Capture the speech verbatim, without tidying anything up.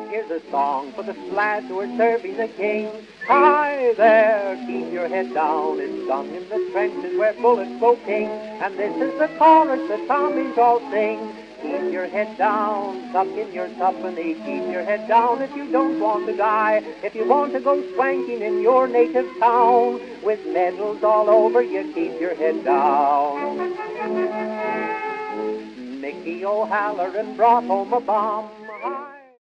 Here's a song for the lads who are serving the king. Hi there, keep your head down. It's sung in the trenches where bullets go king. And this is the chorus the Tommies all sing. Keep your head down, tuck in your tuppenny. Keep your head down if you don't want to die. If you want to go swanking in your native town, with medals all over you, keep your head down. Mickey O'Halloran brought home a bomb.